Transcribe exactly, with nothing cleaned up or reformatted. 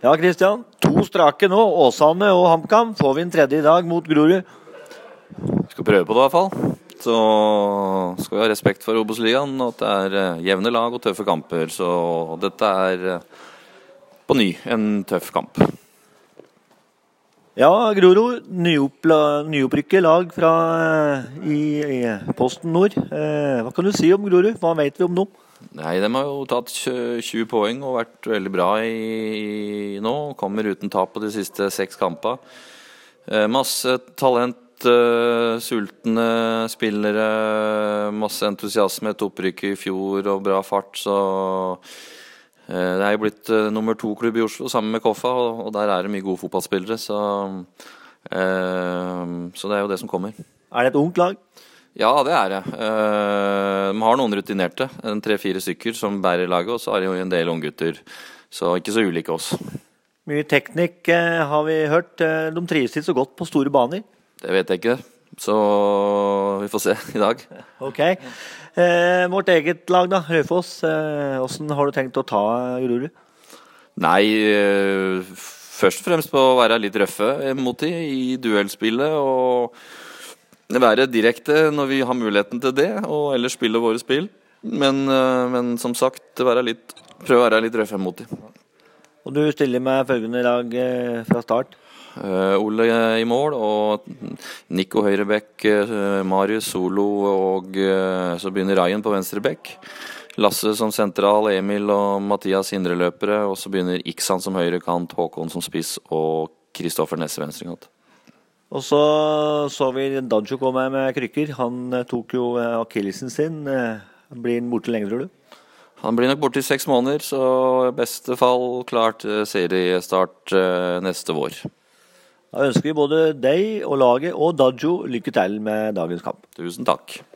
Ja, Kristian, to strake nå, Åsane og HamKam. Får vi en tredje i dag mot Grorud? Vi skal prøve på det i hvert fall. Så skal vi ha respekt for Obos-ligaen, og at det er eh, jevne lag og tøffe kamper. Så dette er eh, på ny en tøff kamp. Ja, Grorud, nyopprykket lag fra eh, i, i Posten Nord. Eh, hva kan du si om Grorud? Hva vet vi om dem? Nei, de har jo tatt tjue poeng og vært veldig bra i, i nå. Kommer uten tap på de siste seks kamper. Eh, masse talent. Uh, sultne spillere, masse entusiasme, et opprykk i fjor og bra fart, så uh, det er jo blitt uh, nummer to klubb i Oslo sammen med Koffa, og, og der er det mye gode fotballspillere, så, uh, så det er jo det som kommer. Er det et ungt lag? Ja, det er det. Uh, de har noen rutinerte, en tre-fire stykker som bærer laget, og så har de jo en del unggutter, så ikke så ulike oss. Mye teknikk uh, har vi hørt. Uh, de trives ikke så godt på store baner. Det vet jeg ikke, så vi får se i dag. Ok. Eh, vårt eget lag da, Raufoss, eh, hvordan har du tenkt å ta Grorud? Nei, eh, først og fremst på å være litt røffe mot de i duellspillet, og være direkte når vi har muligheten til det, og ellers spille våre spill. Men, eh, men som sagt, være litt, prøve å være litt røffe mot de. Og du stiller med følgende lag eh, fra start? Uh, Ole i mål, og Nico høyrebekk, uh, Marius Solo, og uh, så begynner Ryan på venstre bekk. Lasse som sentral, Emil og Mathias indreløpere, og så begynner Iksan som høyre kant, Håkon som spiss, og Kristoffer Nesse venstre kant. Og så så vi Dadjo komme med krykker. Han uh, tok jo uh, akillesen sin. Uh, blir han borte lenge, tror du? Han blir nok borte i seks måneder, så i beste fall klart uh, seriestart uh, neste vår. Da ønsker vi både deg og laget og Dadjo lykke til med dagens kamp. Tusen takk.